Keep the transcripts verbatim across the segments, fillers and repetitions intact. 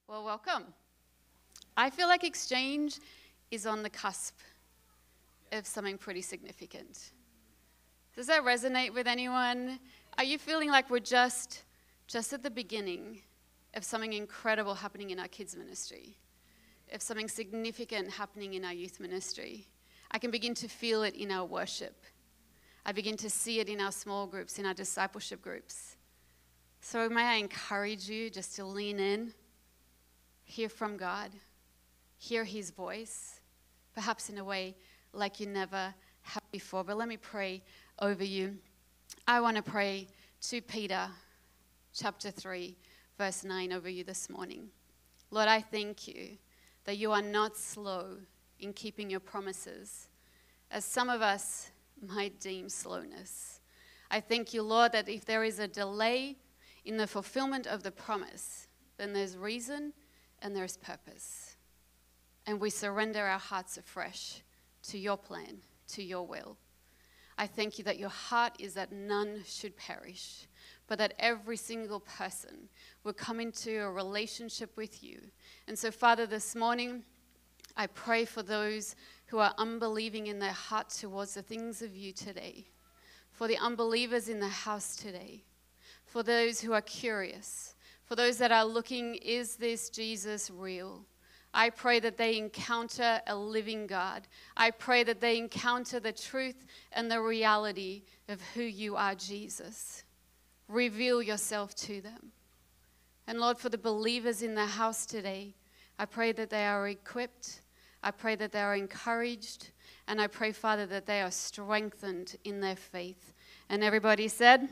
Well, welcome. I feel like Exchange is on the cusp of something pretty significant. Does that resonate with anyone? Are you feeling like we're just, just at the beginning of something incredible happening in our kids' ministry, of something significant happening in our youth ministry? I can begin to feel it in our worship. I begin to see it in our small groups, in our discipleship groups. So may I encourage you just to lean in, hear from God, hear his voice, perhaps in a way like you never have before. But let me pray over you. I want to pray to Peter chapter three, verse nine over you this morning. Lord, I thank you that you are not slow in keeping your promises, as some of us might deem slowness. I thank you, Lord, that if there is a delay in the fulfillment of the promise, then there's reason and there's purpose. And we surrender our hearts afresh to your plan, to your will. I thank you that your heart is that none should perish, but that every single person will come into a relationship with you. And so, Father, this morning, I pray for those who are unbelieving in their heart towards the things of you today, for the unbelievers in the house today, for those who are curious, for those that are looking, is this Jesus real? I pray that they encounter a living God. I pray that they encounter the truth and the reality of who you are, Jesus. Reveal yourself to them. And Lord, for the believers in the house today, I pray that they are equipped. I pray that they are encouraged. And I pray, Father, that they are strengthened in their faith. And everybody said,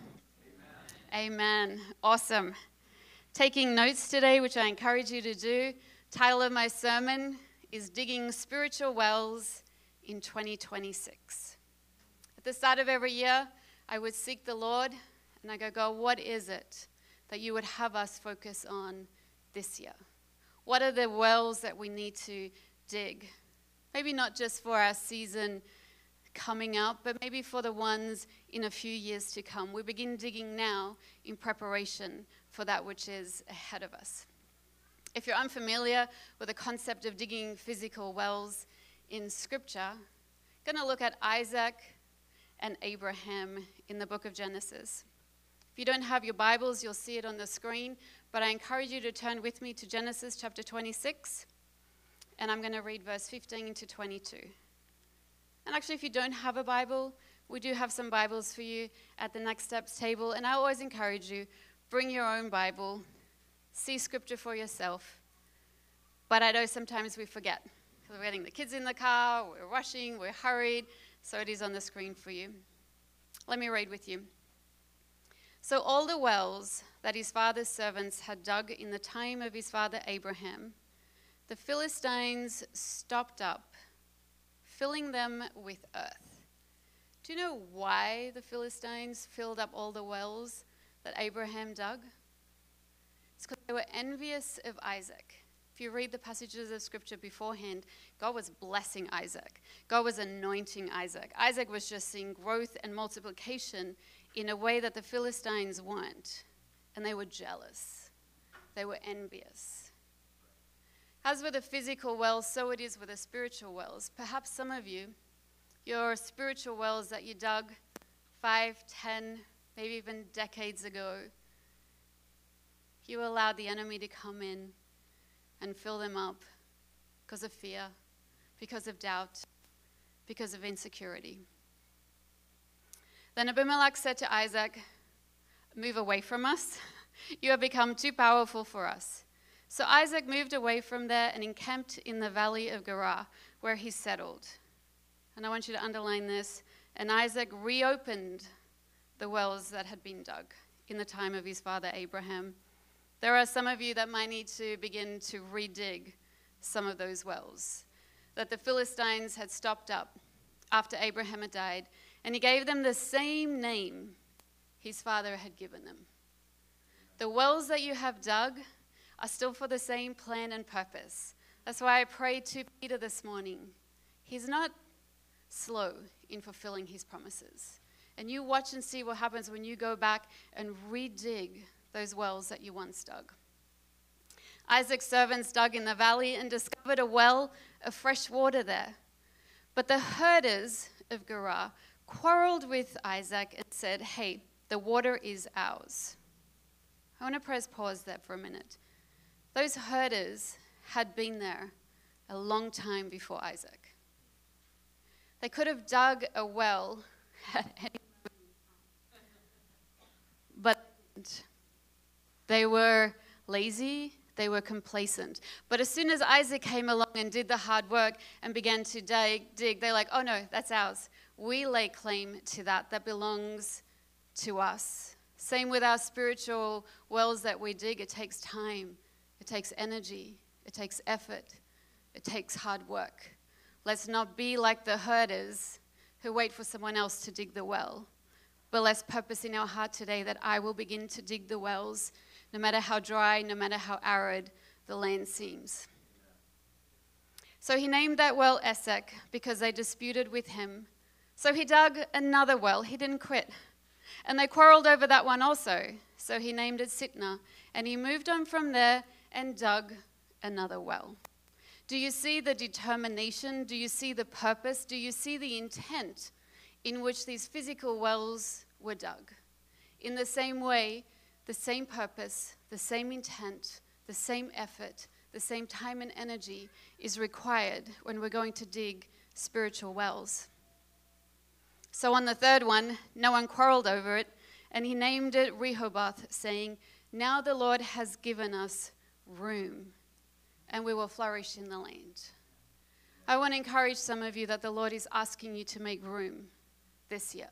Amen. Amen. Awesome. Taking notes today, which I encourage you to do. Title of my sermon is Digging Spiritual Wells in twenty twenty-six. At the start of every year, I would seek the Lord and I go, God, what is it that you would have us focus on this year? What are the wells that we need to dig? Maybe not just for our season coming up, but maybe for the ones in a few years to come. We begin digging now in preparation for that which is ahead of us. If you're unfamiliar with the concept of digging physical wells in Scripture, I'm going to look at Isaac and Abraham in the book of Genesis. If you don't have your Bibles, you'll see it on the screen, but I encourage you to turn with me to Genesis chapter twenty-six, and I'm going to read verse fifteen to twenty-two. And actually, if you don't have a Bible, we do have some Bibles for you at the Next Steps table, and I always encourage you, bring your own Bible. See Scripture for yourself. But I know sometimes we forget. We're getting the kids in the car, we're rushing, we're hurried, so it is on the screen for you. Let me read with you. So all the wells that his father's servants had dug in the time of his father Abraham, the Philistines stopped up, filling them with earth. Do you know why the Philistines filled up all the wells that Abraham dug? It's because they were envious of Isaac. If you read the passages of Scripture beforehand, God was blessing Isaac. God was anointing Isaac. Isaac was just seeing growth and multiplication in a way that the Philistines weren't. And they were jealous. They were envious. As with the physical wells, so it is with the spiritual wells. Perhaps some of you, your spiritual wells that you dug five, ten, maybe even decades ago, you allowed the enemy to come in and fill them up because of fear, because of doubt, because of insecurity. Then Abimelech said to Isaac, "Move away from us. You have become too powerful for us." So Isaac moved away from there and encamped in the valley of Gerar, where he settled. And I want you to underline this. And Isaac reopened the wells that had been dug in the time of his father Abraham. There are some of you that might need to begin to redig some of those wells that the Philistines had stopped up after Abraham had died, and he gave them the same name his father had given them. The wells that you have dug are still for the same plan and purpose. That's why I prayed to Peter this morning. He's not slow in fulfilling his promises. And you watch and see what happens when you go back and redig those wells that you once dug. Isaac's servants dug in the valley and discovered a well of fresh water there. But the herders of Gerar quarreled with Isaac and said, hey, the water is ours. I want to press pause there for a minute. Those herders had been there a long time before Isaac. They could have dug a well at any but they were lazy, they were complacent. But as soon as Isaac came along and did the hard work and began to dig, dig, they're like, oh no, that's ours. We lay claim to that. That belongs to us. Same with our spiritual wells that we dig. It takes time. It takes energy. It takes effort. It takes hard work. Let's not be like the herders who wait for someone else to dig the well. But let's purpose in our heart today that I will begin to dig the wells, no matter how dry, no matter how arid the land seems. So he named that well Esek because they disputed with him. So he dug another well. He didn't quit. And they quarreled over that one also. So he named it Sitnah. And he moved on from there and dug another well. Do you see the determination? Do you see the purpose? Do you see the intent in which these physical wells were dug? In the same way, the same purpose, the same intent, the same effort, the same time and energy is required when we're going to dig spiritual wells. So on the third one, no one quarreled over it, and he named it Rehoboth, saying, now the Lord has given us room, and we will flourish in the land. I want to encourage some of you that the Lord is asking you to make room this year.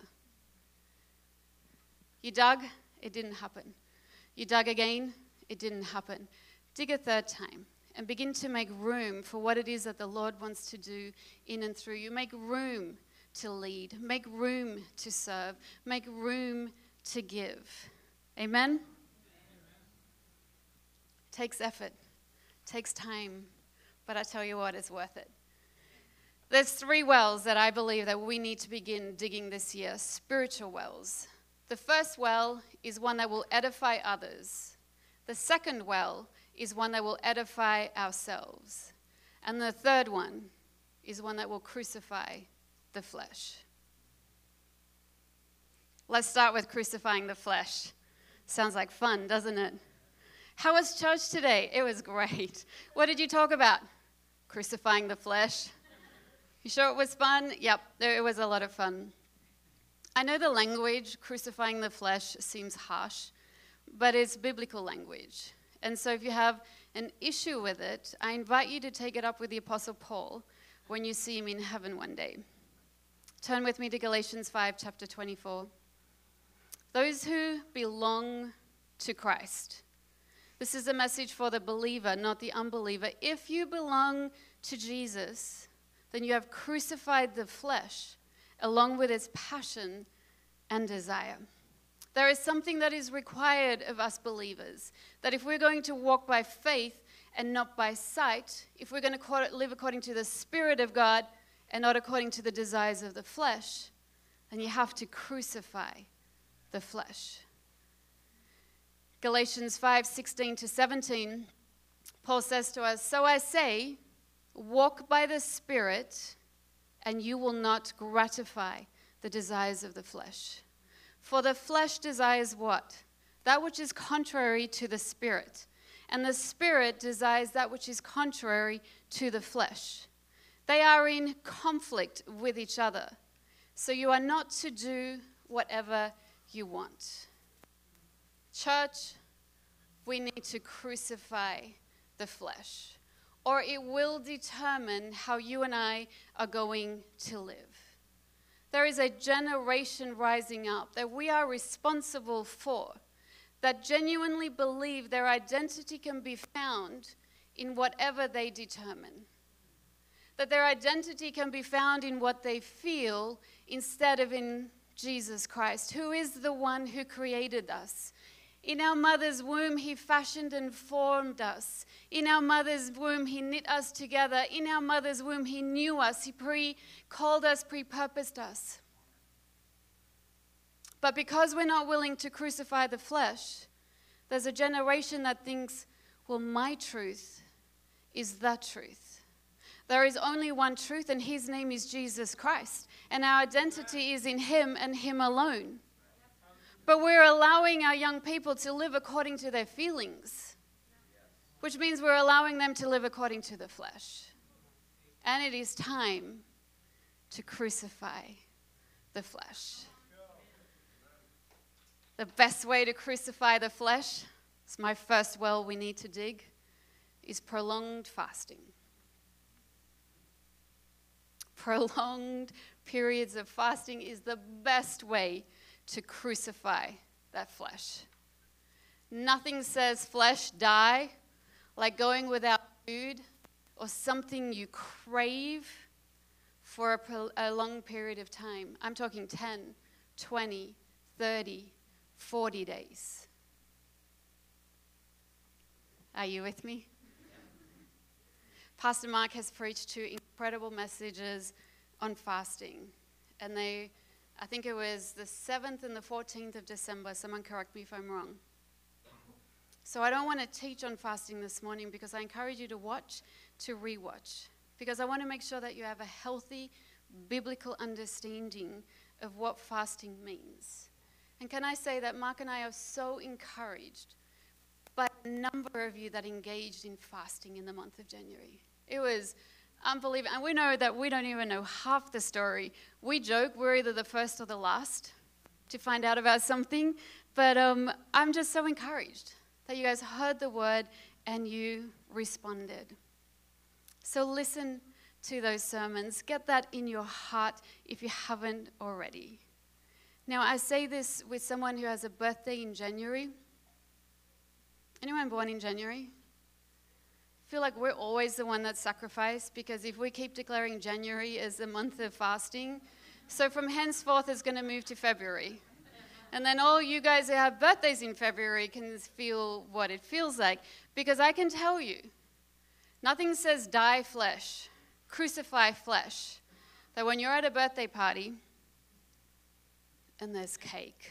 You dug, it didn't happen. You dug again, it didn't happen. Dig a third time and begin to make room for what it is that the Lord wants to do in and through you. Make room to lead. Make room to serve. Make room to give. Amen? Takes effort. Takes time. But I tell you what, it's worth it. There's three wells that I believe that we need to begin digging this year, spiritual wells. The first well is one that will edify others. The second well is one that will edify ourselves. And the third one is one that will crucify the flesh. Let's start with crucifying the flesh. Sounds like fun, doesn't it? How was church today? It was great. What did you talk about? Crucifying the flesh. You sure it was fun? Yep, it was a lot of fun. I know the language, crucifying the flesh, seems harsh, but it's biblical language. And so if you have an issue with it, I invite you to take it up with the Apostle Paul when you see him in heaven one day. Turn with me to Galatians five, chapter twenty-four. Those who belong to Christ. This is a message for the believer, not the unbeliever. If you belong to Jesus, then you have crucified the flesh along with its passion and desire. There is something that is required of us believers, that if we're going to walk by faith and not by sight, if we're going to live according to the Spirit of God and not according to the desires of the flesh, then you have to crucify the flesh. Galatians five, sixteen to seventeen, Paul says to us, so I say, walk by the Spirit, and you will not gratify the desires of the flesh. For the flesh desires what? That which is contrary to the Spirit. And the Spirit desires that which is contrary to the flesh. They are in conflict with each other. So you are not to do whatever you want. Church, we need to crucify the flesh, or it will determine how you and I are going to live. There is a generation rising up that we are responsible for, that genuinely believe their identity can be found in whatever they determine. That their identity can be found in what they feel instead of in Jesus Christ, who is the one who created us. In our mother's womb, he fashioned and formed us. In our mother's womb, he knit us together. In our mother's womb, he knew us. He pre-called us, pre-purposed us. But because we're not willing to crucify the flesh, there's a generation that thinks, Well, my truth is the truth. There is only one truth, and his name is Jesus Christ. And our identity is in him and him alone. But we're allowing our young people to live according to their feelings, which means we're allowing them to live according to the flesh. And it is time to crucify the flesh. The best way to crucify the flesh, it's my first well we need to dig, is prolonged fasting. Prolonged periods of fasting is the best way to crucify that flesh. Nothing says flesh die like going without food or something you crave for a, pro- a long period of time. I'm talking ten, twenty, thirty, forty days. Are you with me? Pastor Mark has preached two incredible messages on fasting. And they, I think it was the seventh and the fourteenth of December. Someone correct me if I'm wrong. So I don't want to teach on fasting this morning because I encourage you to watch, to rewatch. Because I want to make sure that you have a healthy biblical understanding of what fasting means. And can I say that Mark and I are so encouraged by the number of you that engaged in fasting in the month of January. It was unbelievable. And we know that we don't even know half the story. We joke we're either the first or the last to find out about something. But um, I'm just so encouraged that you guys heard the word and you responded. So listen to those sermons. Get that in your heart if you haven't already. Now, I say this with someone who has a birthday in January. Anyone born in January? I feel like we're always the one that's sacrificed because if we keep declaring January as the month of fasting, so from henceforth it's going to move to February. And then all you guys who have birthdays in February can feel what it feels like. Because I can tell you, nothing says die flesh, crucify flesh, that when you're at a birthday party and there's cake.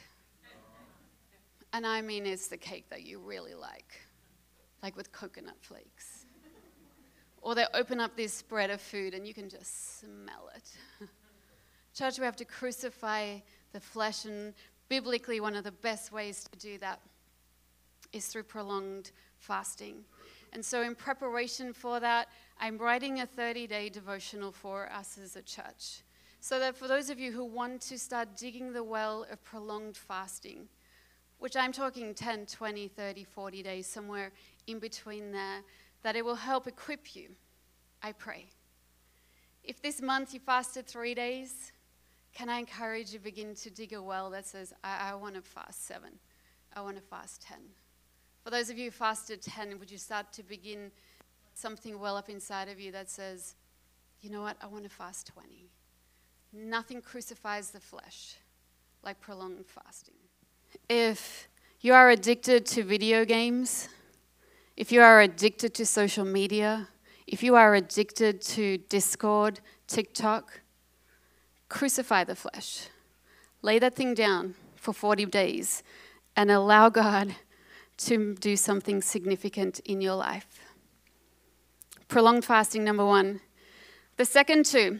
And I mean it's the cake that you really like, like with coconut flakes. Or they open up this spread of food and you can just smell it. Church, we have to crucify the flesh, and biblically one of the best ways to do that is through prolonged fasting. And so in preparation for that, I'm writing a thirty-day devotional for us as a church. So that for those of you who want to start digging the well of prolonged fasting, which I'm talking ten, twenty, thirty, forty days, somewhere in between there, that it will help equip you, I pray. If this month you fasted three days, can I encourage you to begin to dig a well that says, I, I want to fast seven, I want to fast ten. For those of you who fasted ten, would you start to begin something well up inside of you that says, you know what, I want to fast twenty. Nothing crucifies the flesh like prolonged fasting. If you are addicted to video games, if you are addicted to social media, if you are addicted to Discord, TikTok, crucify the flesh. Lay that thing down for forty days and allow God to do something significant in your life. Prolonged fasting, number one. The second two,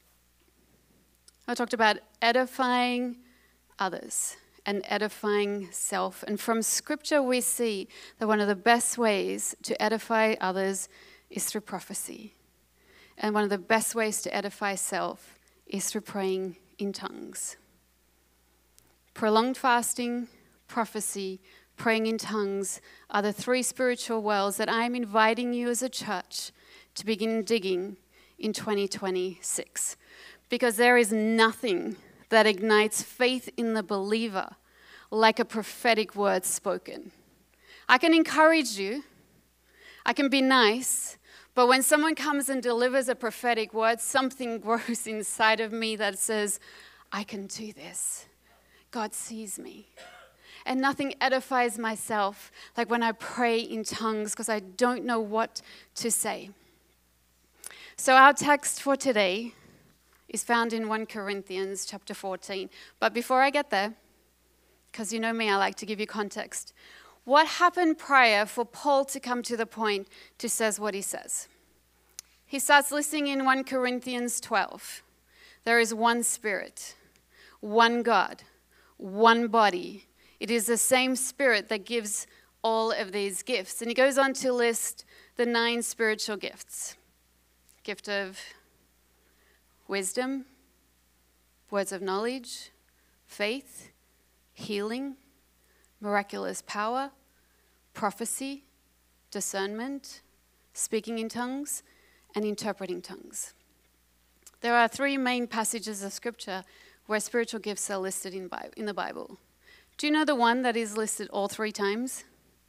I talked about edifying others and edifying self. And from Scripture, we see that one of the best ways to edify others is through prophecy. And one of the best ways to edify self is through praying in tongues. Prolonged fasting, prophecy, praying in tongues are the three spiritual wells that I'm inviting you as a church to begin digging in twenty twenty-six. Because there is nothing that ignites faith in the believer like a prophetic word spoken. I can encourage you, I can be nice, but when someone comes and delivers a prophetic word, something grows inside of me that says, I can do this. God sees me. And nothing edifies myself like when I pray in tongues because I don't know what to say. So our text for today is found in First Corinthians chapter fourteen. But before I get there, because you know me, I like to give you context. What happened prior for Paul to come to the point to says what he says? He starts listing in First Corinthians twelve. There is one Spirit, one God, one body. It is the same Spirit that gives all of these gifts. And he goes on to list the nine spiritual gifts. Gift of wisdom, words of knowledge, faith, healing, miraculous power, prophecy, discernment, speaking in tongues, and interpreting tongues. There are three main passages of Scripture where spiritual gifts are listed in, Bi- in the Bible. Do you know the one that is listed all three times?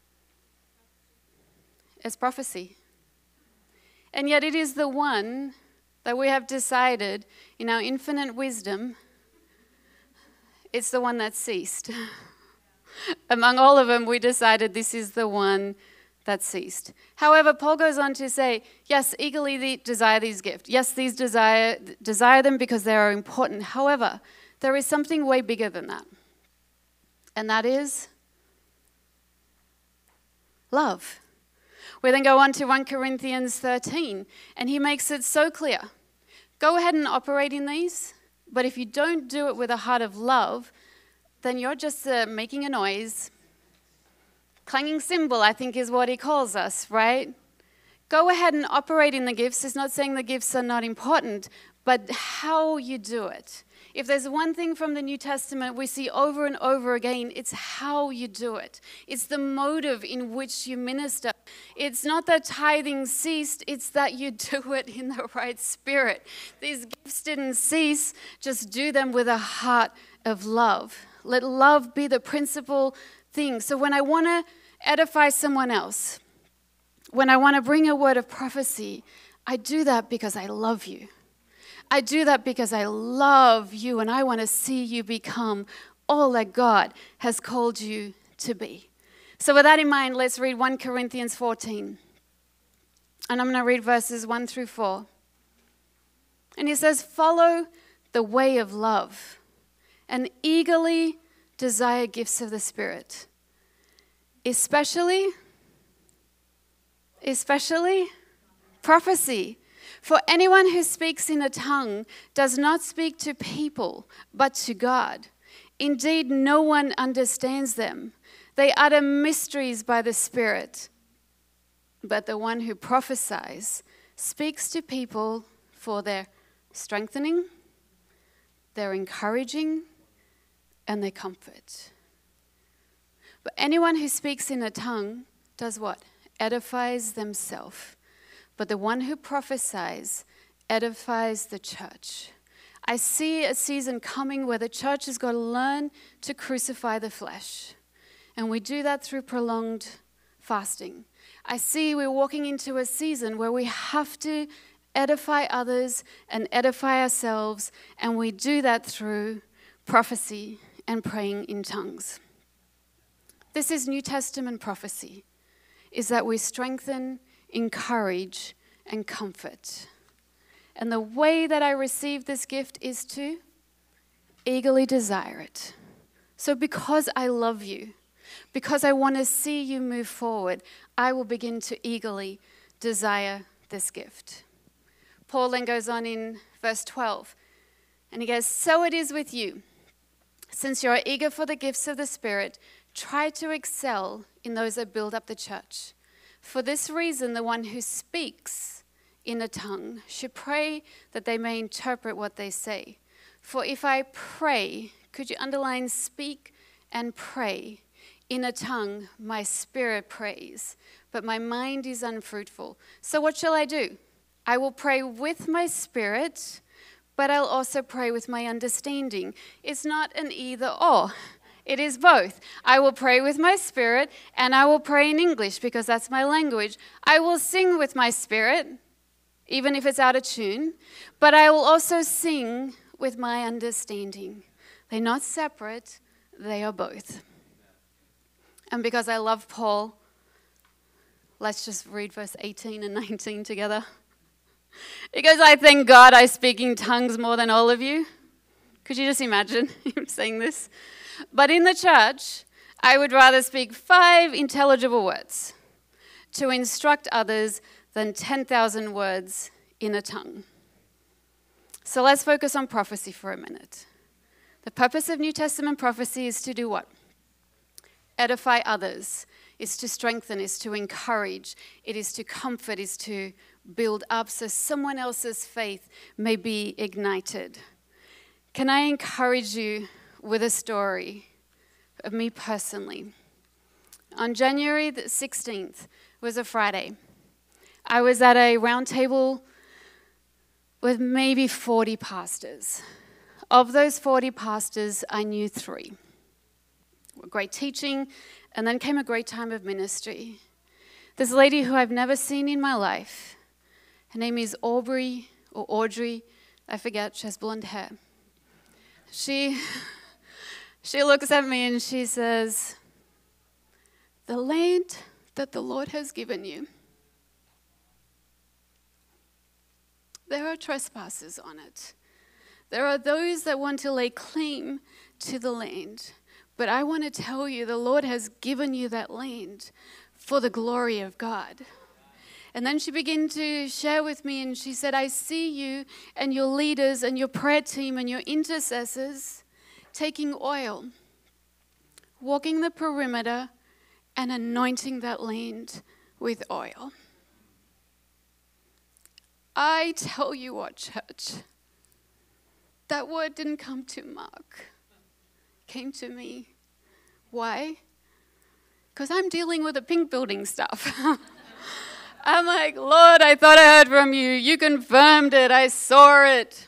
It's prophecy. And yet it is the one that we have decided in our infinite wisdom, it's the one that ceased. Among all of them, we decided this is the one that ceased. However, Paul goes on to say, yes, eagerly the, desire these gifts. Yes, these desire, desire them because they are important. However, there is something way bigger than that. And that is love. We then go on to First Corinthians thirteen, and he makes it so clear. Go ahead and operate in these, but if you don't do it with a heart of love, then you're just uh, making a noise. Clanging cymbal, I think, is what he calls us, right? Go ahead and operate in the gifts. It's not saying the gifts are not important, but how you do it. If there's one thing from the New Testament we see over and over again, it's how you do it. It's the motive in which you minister. It's not that tithing ceased, it's that you do it in the right spirit. These gifts didn't cease, just do them with a heart of love. Let love be the principal thing. So when I want to edify someone else, when I want to bring a word of prophecy, I do that because I love you. I do that because I love you and I want to see you become all that God has called you to be. So with that in mind, let's read First Corinthians fourteen. And I'm going to read verses one through four. And he says, follow the way of love and eagerly desire gifts of the Spirit, especially, especially prophecy. For anyone who speaks in a tongue does not speak to people, but to God. Indeed, no one understands them. They utter mysteries by the Spirit. But the one who prophesies speaks to people for their strengthening, their encouraging, and their comfort. But anyone who speaks in a tongue does what? Edifies themselves. But the one who prophesies edifies the church. I see a season coming where the church has got to learn to crucify the flesh. And we do that through prolonged fasting. I see we're walking into a season where we have to edify others and edify ourselves. And we do that through prophecy and praying in tongues. This is New Testament prophecy, is that we strengthen, encourage, and comfort. And the way that I receive this gift is to eagerly desire it. So because I love you, because I want to see you move forward, I will begin to eagerly desire this gift. Paul then goes on in verse twelve, and he goes, so it is with you. Since you are eager for the gifts of the Spirit, try to excel in those that build up the church. For this reason, the one who speaks in a tongue should pray that they may interpret what they say. For if I pray, could you underline speak and pray? In a tongue, my spirit prays, but my mind is unfruitful. So what shall I do? I will pray with my spirit, but I'll also pray with my understanding. It's not an either or. It is both. I will pray with my spirit and I will pray in English because that's my language. I will sing with my spirit, even if it's out of tune, but I will also sing with my understanding. They're not separate, they are both. And because I love Paul, let's just read verse eighteen and nineteen together. It goes, I thank God I speak in tongues more than all of you. Could you just imagine him saying this? But in the church, I would rather speak five intelligible words to instruct others than ten thousand words in a tongue. So let's focus on prophecy for a minute. The purpose of New Testament prophecy is to do what? Edify others, is to strengthen, is to encourage, it is to comfort, is to build up so someone else's faith may be ignited. Can I encourage you with a story of me personally? On January the sixteenth was a Friday. I was at a round table with maybe forty pastors. Of those forty pastors, I knew three. Great teaching, and then came a great time of ministry. This lady who I've never seen in my life, her name is Aubrey or Audrey, I forget, she has blonde hair. She, she looks at me and she says, "The land that the Lord has given you, there are trespassers on it. There are those that want to lay claim to the land. But I want to tell you, the Lord has given you that land for the glory of God." And then she began to share with me and she said, "I see you and your leaders and your prayer team and your intercessors taking oil, walking the perimeter and anointing that land with oil." I tell you what, church, that word didn't come to Mark, came to me. Why? Because I'm dealing with the pink building stuff. I'm like, "Lord, I thought I heard from you. You confirmed it. I saw it."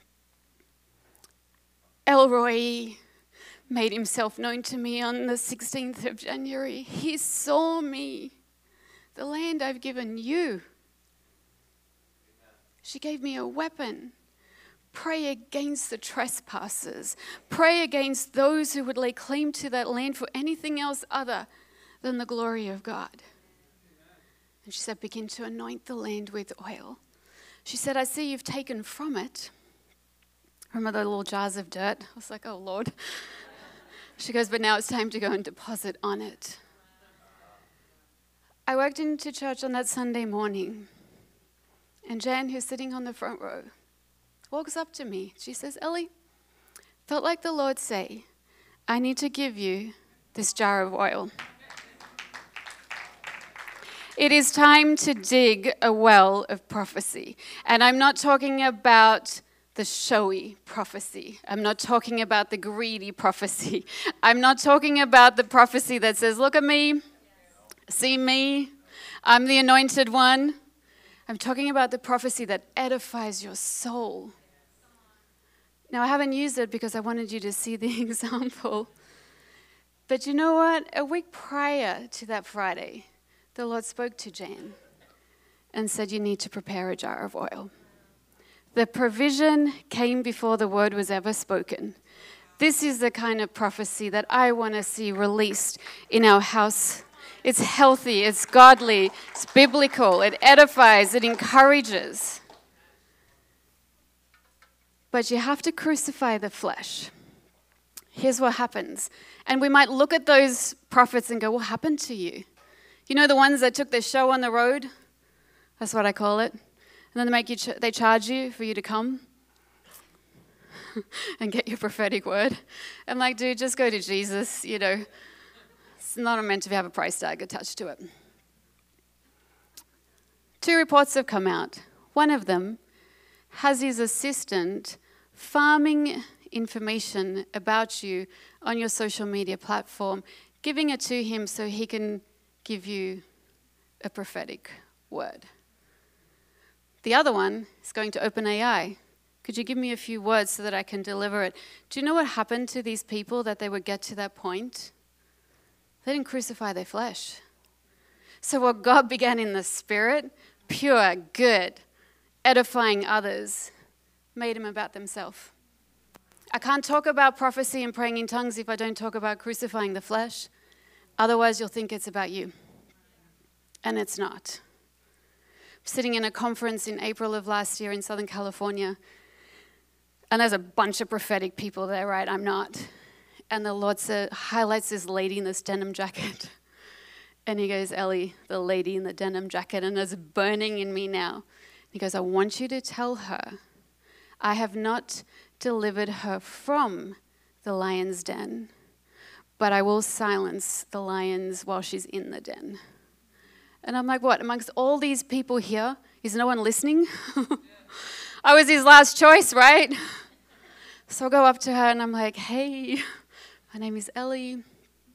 Elroy made himself known to me on the sixteenth of January. He saw me. The land I've given you. She gave me a weapon. Pray against the trespassers. Pray against those who would lay claim to that land for anything else other than the glory of God. And she said, "Begin to anoint the land with oil." She said, "I see you've taken from it." Remember the little jars of dirt? I was like, "Oh, Lord." She goes, "But now it's time to go and deposit on it." I walked into church on that Sunday morning, and Jan, who's sitting on the front row, walks up to me. She says, "Ellie, felt like the Lord say, I need to give you this jar of oil. It is time to dig a well of prophecy." And I'm not talking about the showy prophecy. I'm not talking about the greedy prophecy. I'm not talking about the prophecy that says, "Look at me, see me, I'm the anointed one." I'm talking about the prophecy that edifies your soul. Now, I haven't used it because I wanted you to see the example. But you know what? A week prior to that Friday, the Lord spoke to Jan and said, "You need to prepare a jar of oil." The provision came before the word was ever spoken. This is the kind of prophecy that I want to see released in our house. It's healthy, it's godly, it's biblical, it edifies, it encourages. But you have to crucify the flesh. Here's what happens. And we might look at those prophets and go, "What happened to you?" You know the ones that took the show on the road? That's what I call it. And then they make you, ch- they charge you for you to come and get your prophetic word. I'm like, dude, just go to Jesus, you know. It's not meant to have a price tag attached to it. Two reports have come out. One of them has his assistant farming information about you on your social media platform, giving it to him so he can give you a prophetic word. The other one is going to OpenAI. Could you give me a few words so that I can deliver it? Do you know what happened to these people that they would get to that point? They didn't crucify their flesh. So what God began in the spirit, pure, good, edifying others, made him about themselves. I can't talk about prophecy and praying in tongues if I don't talk about crucifying the flesh. Otherwise, you'll think it's about you. And it's not. Sitting in a conference in April of last year in Southern California, and there's a bunch of prophetic people there, right? I'm not. and the Lord said, highlights this lady in this denim jacket. And he goes, Ellie, the lady in the denim jacket, and it's burning in me now. He goes, I want you to tell her, I have not delivered her from the lion's den, but I will silence the lions while she's in the den. And I'm like, what, amongst all these people here, is no one listening? I was his last choice, right? So I go up to her and I'm like, hey, my name is Ellie.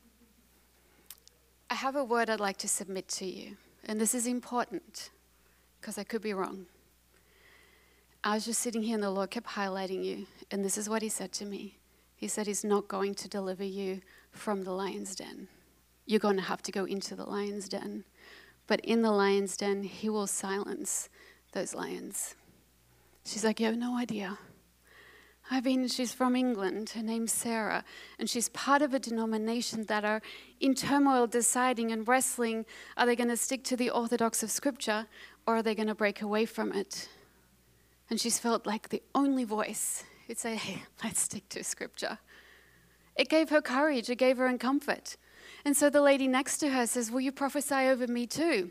I have a word I'd like to submit to you. And this is important because I could be wrong. I was just sitting here and the Lord kept highlighting you. And this is what he said to me. He said he's not going to deliver you from the lion's den. You're going to have to go into the lion's den. But in the lion's den, he will silence those lions. She's like, you have no idea. I've been, she's from England, her name's Sarah, and she's part of a denomination that are in turmoil deciding and wrestling, are they going to stick to the orthodox of Scripture or are they going to break away from it? And she's felt like the only voice who'd say, hey, let's stick to Scripture. It gave her courage, it gave her comfort. And so the lady next to her says, will you prophesy over me too?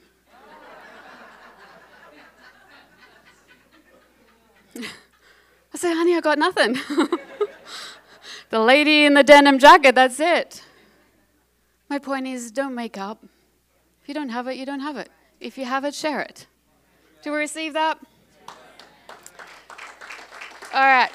I said, honey, I got nothing. The lady in the denim jacket, that's it. My point is, don't make up. If you don't have it, you don't have it. If you have it, share it. Do we receive that? All right.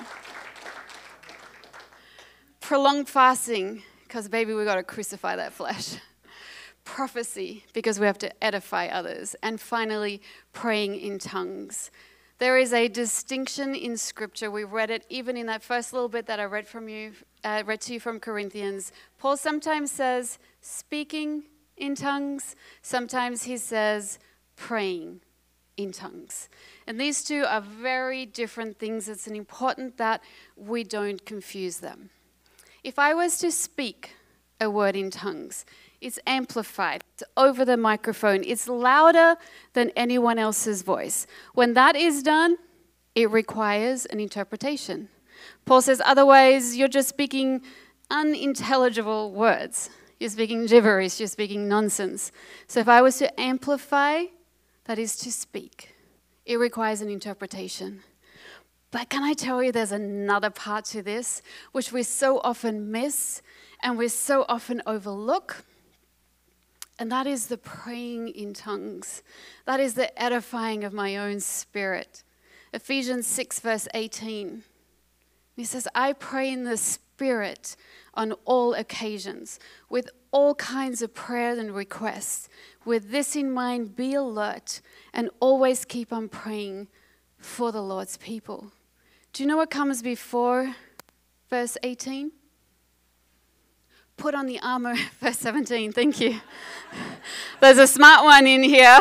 Prolonged fasting, because baby, we got to crucify that flesh. Prophecy, because we have to edify others. And finally, praying in tongues. There is a distinction in Scripture. We read it even in that first little bit that I read from you, uh, read to you from Corinthians. Paul sometimes says speaking in tongues. Sometimes he says praying in tongues. And these two are very different things. It's important that we don't confuse them. If I was to speak a word in tongues, it's amplified, it's over the microphone, it's louder than anyone else's voice. When that is done, it requires an interpretation. Paul says, otherwise, you're just speaking unintelligible words. You're speaking gibberish, you're speaking nonsense. So if I was to amplify, that is to speak, it requires an interpretation. But can I tell you there's another part to this, which we so often miss and we so often overlook. And that is the praying in tongues. That is the edifying of my own spirit. Ephesians six verse eighteen. He says, I pray in the Spirit on all occasions, with all kinds of prayers and requests. With this in mind, be alert and always keep on praying for the Lord's people. Do you know what comes before verse eighteen? Put on the armor, verse seventeen, thank you. There's a smart one in here.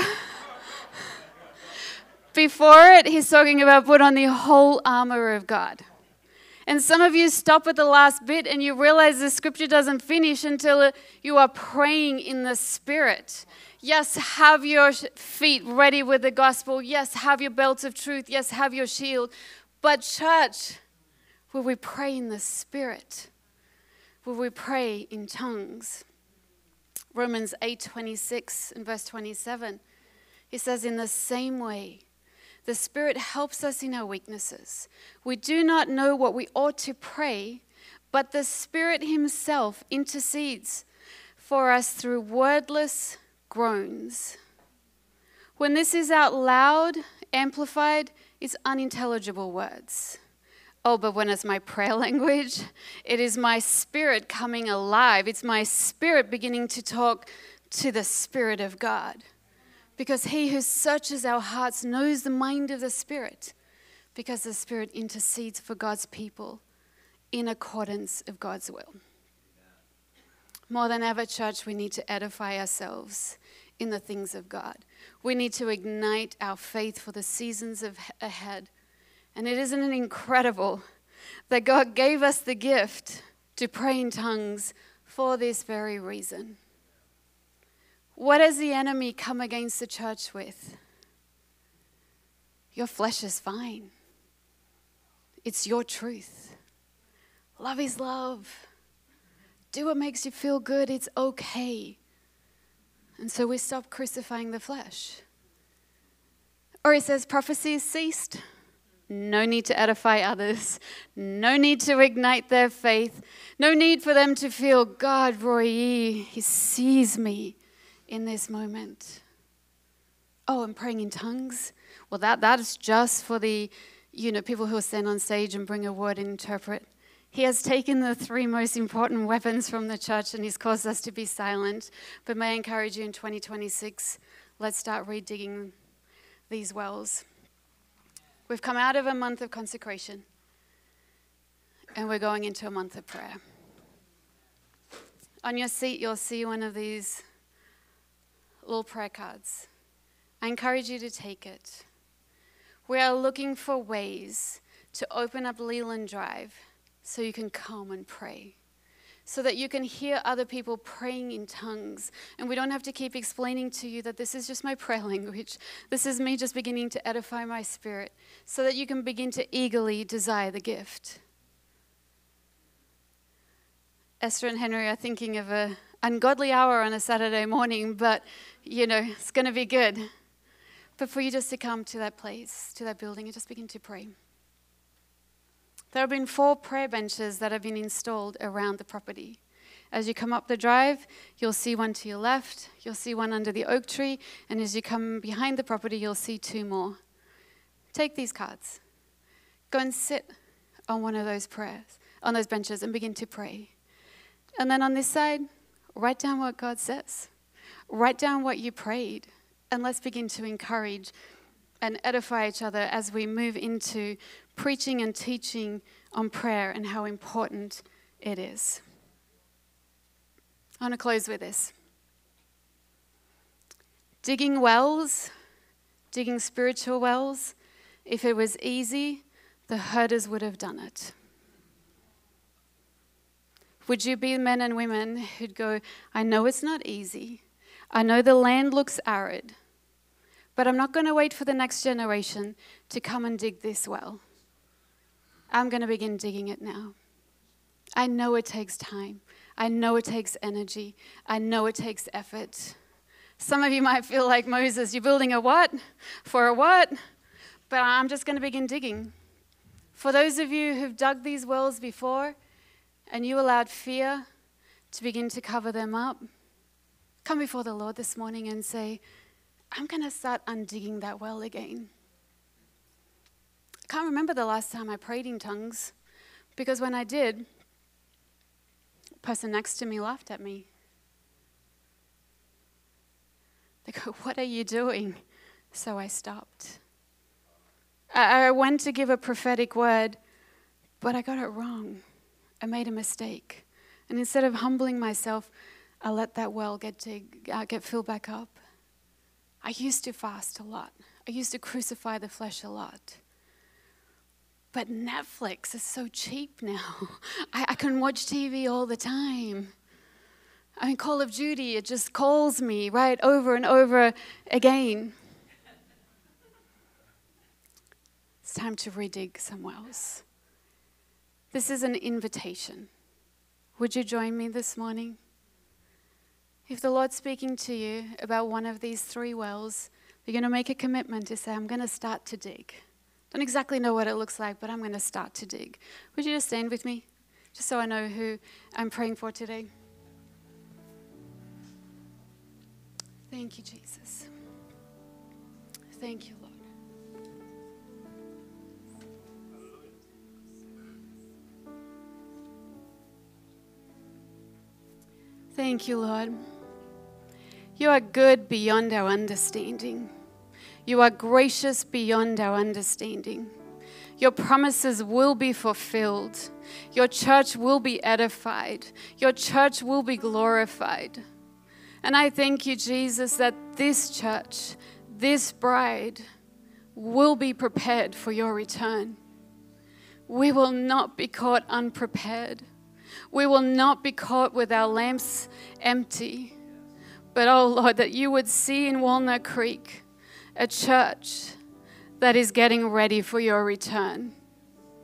Before it, he's talking about put on the whole armor of God. And some of you stop at the last bit and you realize the scripture doesn't finish until you are praying in the Spirit. Yes, have your feet ready with the gospel. Yes, have your belt of truth. Yes, have your shield. But church, will we pray in the Spirit? Will we pray in tongues? Romans eight twenty-six and verse twenty-seven. He says, in the same way, the Spirit helps us in our weaknesses. We do not know what we ought to pray, but the Spirit himself intercedes for us through wordless groans. When this is out loud, amplified, it's unintelligible words. Oh, but when it's my prayer language, it is my spirit coming alive. It's my spirit beginning to talk to the Spirit of God. Because he who searches our hearts knows the mind of the Spirit. Because the Spirit intercedes for God's people in accordance of God's will. More than ever, church, we need to edify ourselves in the things of God. We need to ignite our faith for the seasons of ahead. And it isn't it incredible that God gave us the gift to pray in tongues for this very reason. What does the enemy come against the church with? Your flesh is fine. It's your truth. Love is love. Do what makes you feel good. It's okay. And so we stop crucifying the flesh. Or he says, prophecy has ceased. No need to edify others. No need to ignite their faith. No need for them to feel, God, Roy, he sees me in this moment. Oh, and praying in tongues? Well, that, that is just for the, you know, people who will stand on stage and bring a word and interpret. He has taken the three most important weapons from the church and he's caused us to be silent. But may I encourage you in twenty twenty-six, let's start redigging these wells. We've come out of a month of consecration and we're going into a month of prayer. On your seat, you'll see one of these little prayer cards. I encourage you to take it. We are looking for ways to open up Leland Drive so you can come and pray, so that you can hear other people praying in tongues. And we don't have to keep explaining to you that this is just my prayer language. This is me just beginning to edify my spirit, so that you can begin to eagerly desire the gift. Esther and Henry are thinking of an ungodly hour on a Saturday morning, but, you know, it's going to be good. But for you just to come to that place, to that building, and just begin to pray. There have been four prayer benches that have been installed around the property. As you come up the drive, you'll see one to your left, you'll see one under the oak tree, and as you come behind the property, you'll see two more. Take these cards. Go and sit on one of those prayers, on those benches, and begin to pray. And then on this side, write down what God says. Write down what you prayed, and let's begin to encourage and edify each other as we move into preaching and teaching on prayer and how important it is. I want to close with this. Digging wells, digging spiritual wells, if it was easy, the herders would have done it. Would you be men and women who'd go, I know it's not easy. I know the land looks arid, but I'm not going to wait for the next generation to come and dig this well. I'm going to begin digging it now. I know it takes time. I know it takes energy. I know it takes effort. Some of you might feel like Moses, you're building a what? For a what? But I'm just going to begin digging. For those of you who've dug these wells before and you allowed fear to begin to cover them up, come before the Lord this morning and say, I'm going to start undigging that well again. I can't remember the last time I prayed in tongues, because when I did, the person next to me laughed at me. They go, what are you doing? So I stopped. I, I went to give a prophetic word, but I got it wrong. I made a mistake. And instead of humbling myself, I let that well get, dig, uh, get filled back up. I used to fast a lot. I used to crucify the flesh a lot. But Netflix is so cheap now. I, I can watch T V all the time. I mean, Call of Duty, it just calls me right over and over again. It's time to redig some wells. This is an invitation. Would you join me this morning? If the Lord's speaking to you about one of these three wells, you're going to make a commitment to say, I'm going to start to dig. Don't exactly know what it looks like, but I'm going to start to dig. Would you just stand with me, just so I know who I'm praying for today? Thank you, Jesus. Thank you, Lord. Thank you, Lord. You are good beyond our understanding. You are gracious beyond our understanding. Your promises will be fulfilled. Your church will be edified. Your church will be glorified. And I thank you, Jesus, that this church, this bride, will be prepared for your return. We will not be caught unprepared. We will not be caught with our lamps empty. But, oh Lord, that you would see in Walnut Creek a church that is getting ready for your return.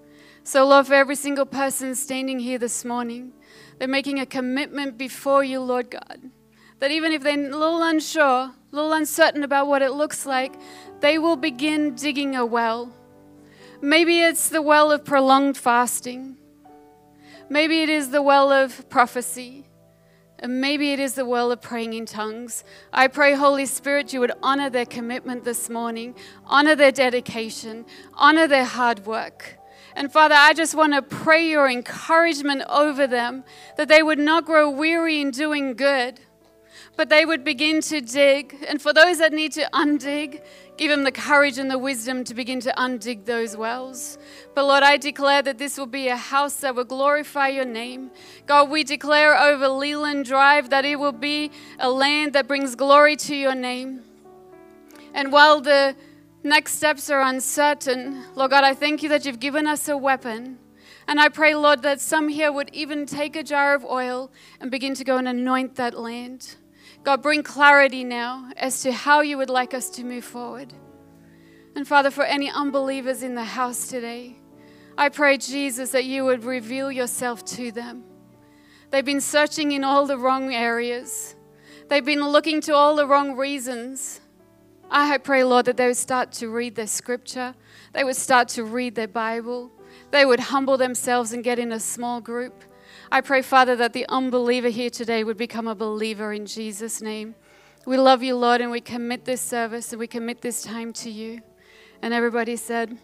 So, Lord, for every single person standing here this morning, they're making a commitment before you, Lord God, that even if they're a little unsure, a little uncertain about what it looks like, they will begin digging a well. Maybe it's the well of prolonged fasting. Maybe it is the well of prophecy. And maybe it is the well of praying in tongues. I pray, Holy Spirit, you would honor their commitment this morning, honor their dedication, honor their hard work. And Father, I just want to pray your encouragement over them, that they would not grow weary in doing good, but they would begin to dig. And for those that need to undig, give them the courage and the wisdom to begin to undig those wells. But Lord, I declare that this will be a house that will glorify your name. God, we declare over Leland Drive that it will be a land that brings glory to your name. And while the next steps are uncertain, Lord God, I thank you that you've given us a weapon. And I pray, Lord, that some here would even take a jar of oil and begin to go and anoint that land. God, bring clarity now as to how you would like us to move forward. And Father, for any unbelievers in the house today, I pray, Jesus, that you would reveal yourself to them. They've been searching in all the wrong areas. They've been looking to all the wrong reasons. I pray, Lord, that they would start to read their scripture. They would start to read their Bible. They would humble themselves and get in a small group. I pray, Father, that the unbeliever here today would become a believer in Jesus' name. We love you, Lord, and we commit this service and we commit this time to you. And everybody said,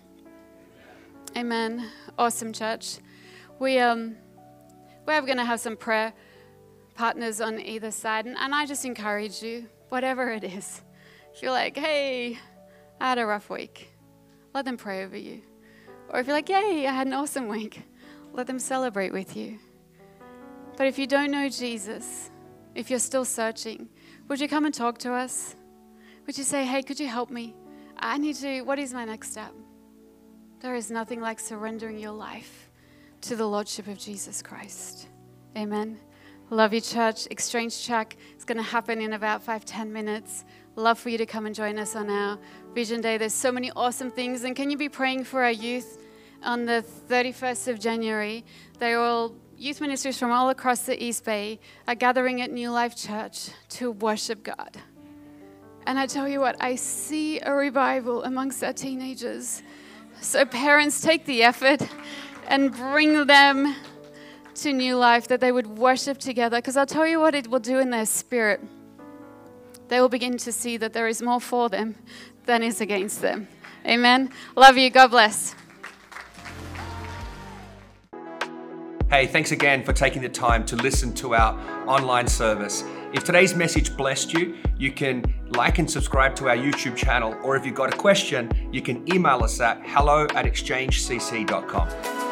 amen. Awesome, church. We, um, we're going to have some prayer partners on either side. And, and I just encourage you, whatever it is, if you're like, hey, I had a rough week, let them pray over you. Or if you're like, yay, I had an awesome week, let them celebrate with you. But if you don't know Jesus, if you're still searching, would you come and talk to us? Would you say, hey, could you help me? I need to, what is my next step? There is nothing like surrendering your life to the Lordship of Jesus Christ. Amen. Love you, church. Exchange check is going to happen in about five, ten minutes. Love for you to come and join us on our Vision Day. There's so many awesome things. And can you be praying for our youth on the thirty-first of January? They're all youth ministries from all across the East Bay are gathering at New Life Church to worship God. And I tell you what, I see a revival amongst our teenagers. So parents, take the effort and bring them to New Life, that they would worship together. Because I'll tell you what it will do in their spirit. They will begin to see that there is more for them than is against them. Amen. Love you. God bless. Hey, thanks again for taking the time to listen to our online service. If today's message blessed you, you can like and subscribe to our YouTube channel, or if you've got a question, you can email us at hello at exchange c c dot com.